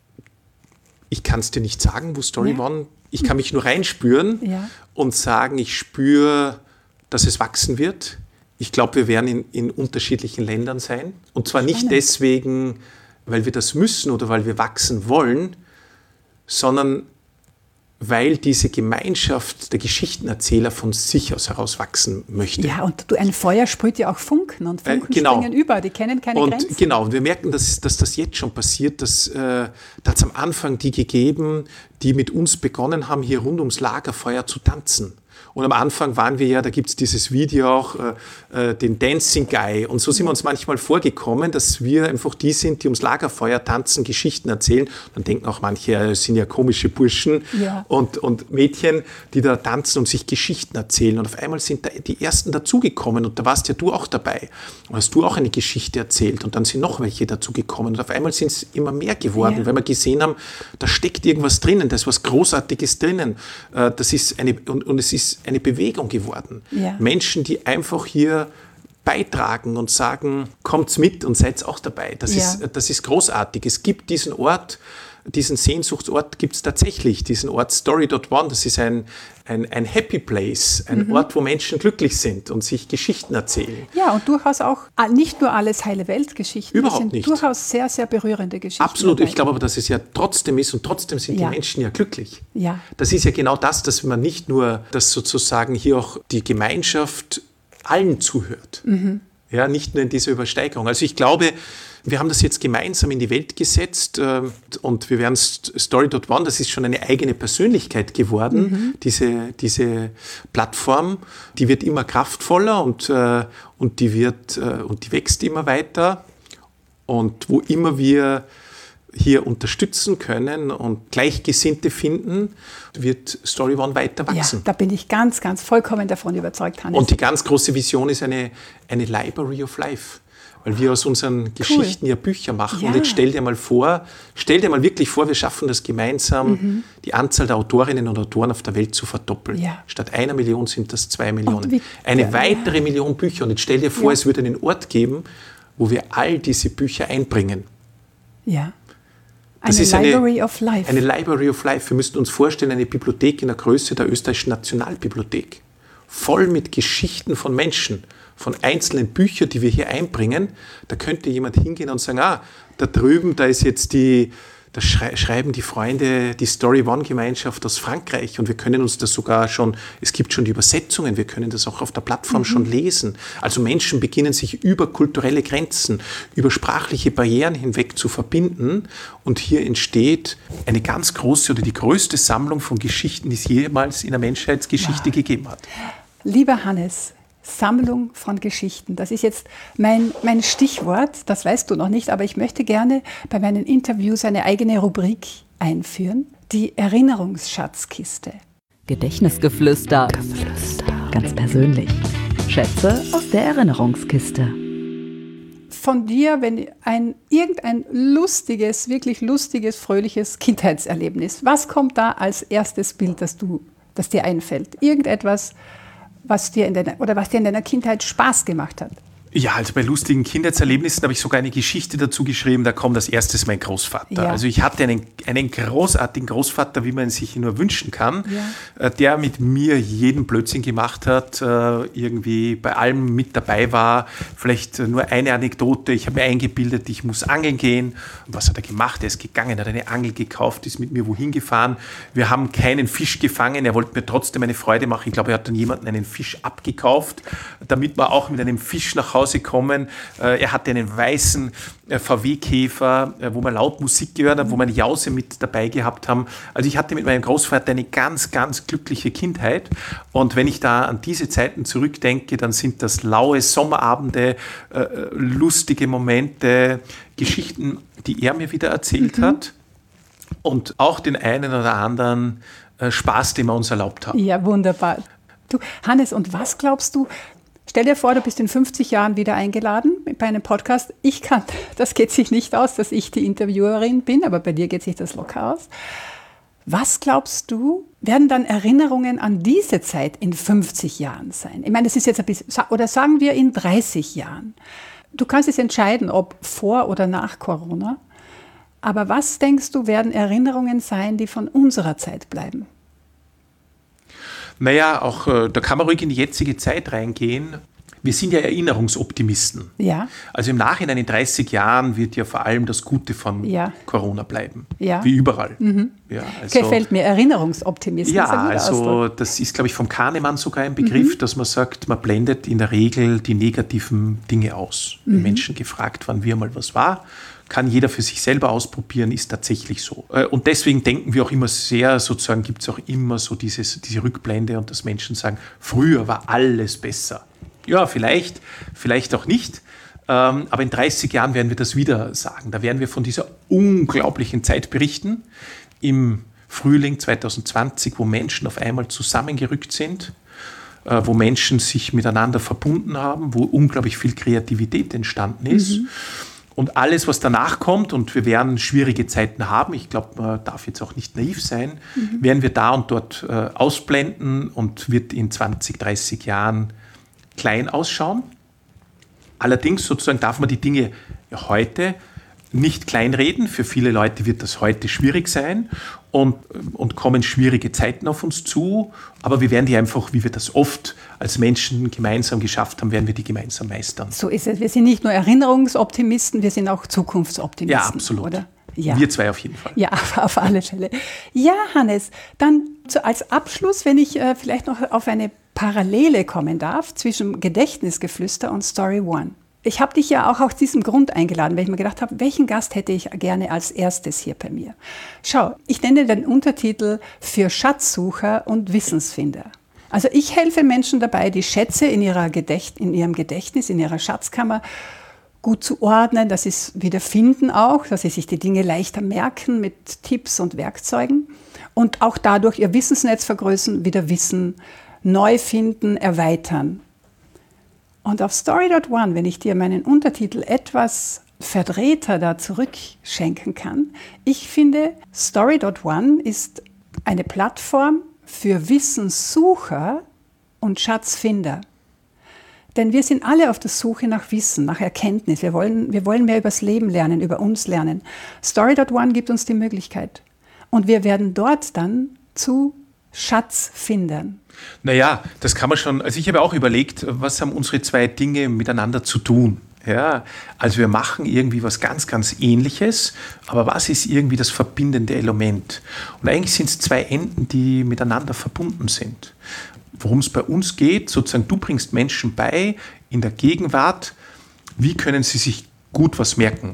ich kann es dir nicht sagen, wo Story Ja. One, ich kann mich nur reinspüren Ja. und sagen, ich spüre, dass es wachsen wird. Ich glaube, wir werden in, in unterschiedlichen Ländern sein, und zwar nicht Spannend. deswegen, weil wir das müssen oder weil wir wachsen wollen, sondern weil diese Gemeinschaft der Geschichtenerzähler von sich aus heraus wachsen möchte. Ja, und du, ein Feuer sprüht ja auch Funken, und Funken Äh, genau. springen über, die kennen keine Und Grenzen. genau, und wir merken, dass, dass das jetzt schon passiert, dass äh, da hat es am Anfang die gegeben, die mit uns begonnen haben, hier rund ums Lagerfeuer zu tanzen. Und am Anfang waren wir ja, da gibt es dieses Video auch, äh, äh, den Dancing Guy. Und so sind wir uns manchmal vorgekommen, dass wir einfach die sind, die ums Lagerfeuer tanzen, Geschichten erzählen. Dann denken auch manche, ja, es sind ja komische Burschen Ja. und, und Mädchen, die da tanzen und sich Geschichten erzählen. Und auf einmal sind da die Ersten dazugekommen, und da warst ja du auch dabei. Und hast du auch eine Geschichte erzählt, und dann sind noch welche dazugekommen. Und auf einmal sind es immer mehr geworden, Ja. weil wir gesehen haben, da steckt irgendwas drinnen, da ist was Großartiges drinnen. Äh, Das ist eine, und, und es ist eine Bewegung geworden. Ja. Menschen, die einfach hier beitragen und sagen, kommt's mit und seid auch dabei. Das, Ja. ist, das ist großartig. Es gibt diesen Ort, diesen Sehnsuchtsort gibt es tatsächlich, diesen Ort Story Dot One. Das ist ein, ein, ein Happy Place, ein Mhm. Ort, wo Menschen glücklich sind und sich Geschichten erzählen. Ja, und durchaus auch ah, nicht nur alles heile Weltgeschichten, Überhaupt es sind nicht. durchaus sehr, sehr berührende Geschichten. Absolut, dabei. ich glaube aber, dass es ja trotzdem ist, und trotzdem sind Ja. die Menschen ja glücklich. Ja. Das ist ja genau das, dass man nicht nur, dass sozusagen hier auch die Gemeinschaft allen zuhört. Mhm. Ja, nicht nur in dieser Übersteigerung. Also ich glaube, wir haben das jetzt gemeinsam in die Welt gesetzt, äh, und wir werden Story Dot One, das ist schon eine eigene Persönlichkeit geworden, Mhm. diese, diese Plattform, die wird immer kraftvoller, und, äh, und, die wird, äh, und die wächst immer weiter, und wo immer wir hier unterstützen können und Gleichgesinnte finden, wird Story One weiter Ja, wachsen. da bin ich ganz, ganz vollkommen davon überzeugt, Hannes. Und die ganz große Vision ist eine, eine Library of Life, weil wir aus unseren Geschichten ja Bücher machen. Ja. Und jetzt stell dir mal vor, stell dir mal wirklich vor, wir schaffen das gemeinsam, die Anzahl der Autorinnen und Autoren auf der Welt zu verdoppeln. Ja. Statt einer Million sind das zwei Millionen. wie- Eine ja. weitere Million Bücher. Und jetzt stell dir vor, Ja. es würde einen Ort geben, wo wir all diese Bücher einbringen. ja. Das Eine ist eine- Library of Life. Eine Library of Life. Wir müssten uns vorstellen, eine Bibliothek in der Größe der österreichischen Nationalbibliothek. Voll mit Geschichten von Menschen, von einzelnen Büchern, die wir hier einbringen. Da könnte jemand hingehen und sagen, ah, da drüben, da ist jetzt die, da schrei- schreiben die Freunde, die Story One-Gemeinschaft aus Frankreich, und wir können uns das sogar schon, es gibt schon die Übersetzungen, wir können das auch auf der Plattform schon lesen. Also Menschen beginnen sich über kulturelle Grenzen, über sprachliche Barrieren hinweg zu verbinden, und hier entsteht eine ganz große oder die größte Sammlung von Geschichten, die es jemals in der Menschheitsgeschichte gegeben hat. Lieber Hannes, Sammlung von Geschichten. Das ist jetzt mein, mein Stichwort, das weißt du noch nicht, aber ich möchte gerne bei meinen Interviews eine eigene Rubrik einführen, die Erinnerungsschatzkiste. Gedächtnisgeflüster. Geflüster. Ganz persönlich. Schätze aus der Erinnerungskiste. Von dir, wenn ein, irgendein lustiges, wirklich lustiges, fröhliches Kindheitserlebnis, was kommt da als erstes Bild, das, du, das dir einfällt? Irgendetwas, was dir in deiner, oder was dir in deiner Kindheit Spaß gemacht hat? Ja, also bei lustigen Kindheitserlebnissen habe ich sogar eine Geschichte dazu geschrieben, da kommt als erstes mein Großvater. Ja. Also ich hatte einen, einen großartigen Großvater, wie man sich nur wünschen kann, Ja. äh, der mit mir jeden Blödsinn gemacht hat, äh, irgendwie bei allem mit dabei war. Vielleicht äh, nur eine Anekdote, ich habe mir eingebildet, ich muss angeln gehen. Und was hat er gemacht? Er ist gegangen, hat eine Angel gekauft, ist mit mir wohin gefahren. Wir haben keinen Fisch gefangen, er wollte mir trotzdem eine Freude machen. Ich glaube, er hat dann jemanden einen Fisch abgekauft, damit man auch mit einem Fisch nach Hause Hause kommen. Äh, er hatte einen weißen äh, V W-Käfer, äh, wo man laut Musik gehört hat, wo wir eine Jause mit dabei gehabt haben. Also ich hatte mit meinem Großvater eine ganz, ganz glückliche Kindheit. Und wenn ich da an diese Zeiten zurückdenke, dann sind das laue Sommerabende, äh, lustige Momente, Geschichten, die er mir wieder erzählt mhm. hat. Und auch den einen oder anderen äh, Spaß, den wir uns erlaubt haben. Ja, wunderbar. Du, Hannes, und was glaubst du, stell dir vor, du bist in fünfzig Jahren wieder eingeladen bei einem Podcast. Ich kann, das geht sich nicht aus, dass ich die Interviewerin bin, aber bei dir geht sich das locker aus. Was glaubst du, werden dann Erinnerungen an diese Zeit in fünfzig Jahren sein? Ich meine, das ist jetzt ein bisschen, oder sagen wir in dreißig Jahren. Du kannst es entscheiden, ob vor oder nach Corona. Aber was denkst du, werden Erinnerungen sein, die von unserer Zeit bleiben? Naja, auch äh, da kann man ruhig in die jetzige Zeit reingehen. Wir sind ja Erinnerungsoptimisten. Ja. Also im Nachhinein in dreißig Jahren wird ja vor allem das Gute von ja. Corona bleiben. Ja. Wie überall. Mhm. Ja, also, gefällt mir, Erinnerungsoptimismus. Ja, also Ausdruck. Das ist, glaube ich, vom Kahnemann sogar ein Begriff, mhm. dass man sagt, man blendet in der Regel die negativen Dinge aus. Mhm. Wenn Menschen gefragt, wann wir mal was war, kann jeder für sich selber ausprobieren, ist tatsächlich so. Und deswegen denken wir auch immer sehr, sozusagen gibt es auch immer so dieses, diese Rückblende und dass Menschen sagen, früher war alles besser. Ja, vielleicht, vielleicht auch nicht. Aber in dreißig Jahren werden wir das wieder sagen. Da werden wir von dieser unglaublichen Zeit berichten, im Frühling zwanzig zwanzig, wo Menschen auf einmal zusammengerückt sind, wo Menschen sich miteinander verbunden haben, wo unglaublich viel Kreativität entstanden ist. Mhm. Und alles, was danach kommt, und wir werden schwierige Zeiten haben, ich glaube, man darf jetzt auch nicht naiv sein, mhm. werden wir da und dort äh, ausblenden und wird in zwanzig, dreißig Jahren klein ausschauen. Allerdings sozusagen darf man die Dinge ja heute nicht kleinreden. Für viele Leute wird das heute schwierig sein und, und kommen schwierige Zeiten auf uns zu. Aber wir werden die einfach, wie wir das oft als Menschen gemeinsam geschafft haben, werden wir die gemeinsam meistern. So ist es. Wir sind nicht nur Erinnerungsoptimisten, wir sind auch Zukunftsoptimisten. Ja, absolut. Oder? Ja. Wir zwei auf jeden Fall. Ja, auf alle Fälle. Ja, Hannes, dann so als Abschluss, wenn ich äh, vielleicht noch auf eine Parallele kommen darf zwischen Gedächtnisgeflüster und Story One. Ich habe dich ja auch aus diesem Grund eingeladen, weil ich mir gedacht habe, welchen Gast hätte ich gerne als erstes hier bei mir? Schau, ich nenne den Untertitel für Schatzsucher und Wissensfinder. Also ich helfe Menschen dabei, die Schätze in, ihrer Gedächt- in ihrem Gedächtnis, in ihrer Schatzkammer gut zu ordnen, dass sie es wieder finden auch, dass sie sich die Dinge leichter merken mit Tipps und Werkzeugen und auch dadurch ihr Wissensnetz vergrößern, wieder Wissen neu finden, erweitern. Und auf Story Dot One, wenn ich dir meinen Untertitel etwas verdrehter da zurückschenken kann, ich finde, Story Dot One ist eine Plattform für Wissenssucher und Schatzfinder. Denn wir sind alle auf der Suche nach Wissen, nach Erkenntnis. Wir wollen, wir wollen mehr über das Leben lernen, über uns lernen. Story Dot One gibt uns die Möglichkeit. Und wir werden dort dann zu Schatzfindern. Naja, das kann man schon, also ich habe auch überlegt, was haben unsere zwei Dinge miteinander zu tun? Ja, also wir machen irgendwie was ganz, ganz Ähnliches, aber was ist irgendwie das verbindende Element? Und eigentlich sind es zwei Enden, die miteinander verbunden sind. Worum es bei uns geht, sozusagen, du bringst Menschen bei, in der Gegenwart, wie können sie sich gut was merken?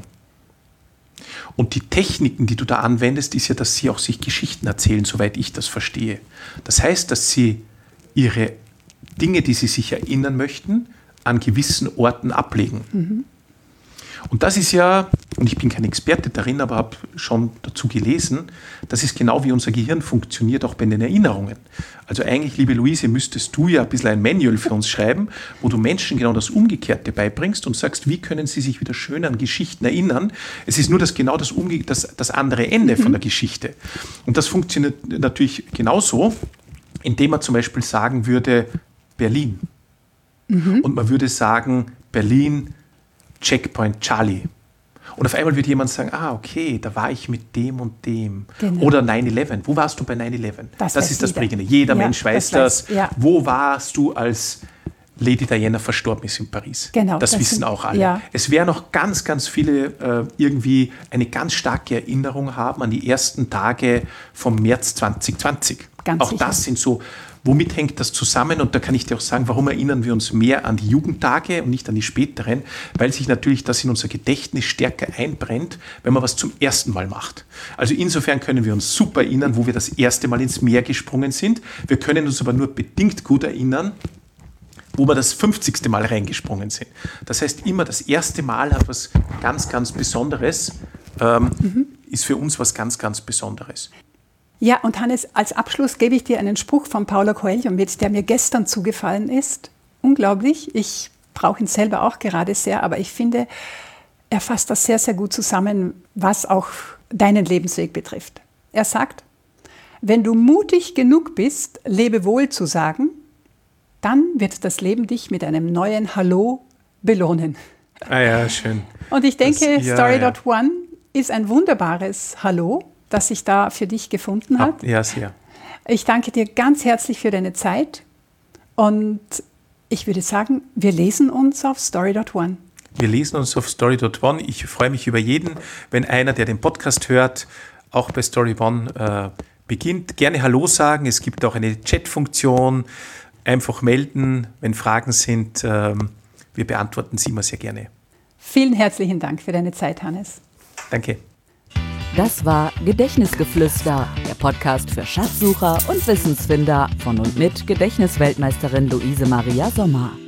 Und die Techniken, die du da anwendest, ist ja, dass sie auch sich Geschichten erzählen, soweit ich das verstehe. Das heißt, dass sie ihre Dinge, die sie sich erinnern möchten, an gewissen Orten ablegen. Mhm. Und das ist ja, und ich bin kein Experte darin, aber habe schon dazu gelesen, das ist genau wie unser Gehirn funktioniert, auch bei den Erinnerungen. Also eigentlich, liebe Luise, müsstest du ja ein bisschen ein Manual für uns schreiben, wo du Menschen genau das Umgekehrte beibringst und sagst, wie können sie sich wieder schön an Geschichten erinnern. Es ist nur das genau das, Umge- das, das andere Ende mhm. von der Geschichte. Und das funktioniert natürlich genauso, indem man zum Beispiel sagen würde, Berlin. Mhm. Und man würde sagen, Berlin, Checkpoint Charlie. Und auf einmal wird jemand sagen, ah, okay, da war ich mit dem und dem. Genau. Oder nine eleven. Wo warst du bei nine eleven? Das, das ist das Prägende. Jeder ja, Mensch weiß das. das. Ja. Wo warst du, als Lady Diana verstorben ist in Paris? Genau. Das, das wissen sind, auch alle. Ja. Es werden noch ganz, ganz viele äh, irgendwie eine ganz starke Erinnerung haben an die ersten Tage vom März zwanzig zwanzig. Ganz auch sicher. Das sind so Womit hängt das zusammen? Und da kann ich dir auch sagen, warum erinnern wir uns mehr an die Jugendtage und nicht an die späteren? Weil sich natürlich das in unser Gedächtnis stärker einbrennt, wenn man was zum ersten Mal macht. Also insofern können wir uns super erinnern, wo wir das erste Mal ins Meer gesprungen sind. Wir können uns aber nur bedingt gut erinnern, wo wir das fünfzigste Mal reingesprungen sind. Das heißt, immer das erste Mal hat was ganz, ganz Besonderes, ähm, mhm. ist für uns was ganz, ganz Besonderes. Ja, und Hannes, als Abschluss gebe ich dir einen Spruch von Paulo Coelho mit, der mir gestern zugefallen ist. Unglaublich, ich brauche ihn selber auch gerade sehr, aber ich finde, er fasst das sehr, sehr gut zusammen, was auch deinen Lebensweg betrifft. Er sagt, wenn du mutig genug bist, Lebewohl zu sagen, dann wird das Leben dich mit einem neuen Hallo belohnen. Ah ja, schön. Und ich denke, das, ja, Story ja. Dot One ist ein wunderbares Hallo, das sich da für dich gefunden hat. Ja, sehr. Ich danke dir ganz herzlich für deine Zeit und ich würde sagen, wir lesen uns auf Story Dot One. Wir lesen uns auf Story Dot One. Ich freue mich über jeden, wenn einer, der den Podcast hört, auch bei Story One äh, beginnt. Gerne Hallo sagen. Es gibt auch eine Chat-Funktion. Einfach melden, wenn Fragen sind. Ähm, wir beantworten sie immer sehr gerne. Vielen herzlichen Dank für deine Zeit, Hannes. Danke. Das war Gedächtnisgeflüster, der Podcast für Schatzsucher und Wissensfinder von und mit Gedächtnisweltmeisterin Luise Maria Sommer.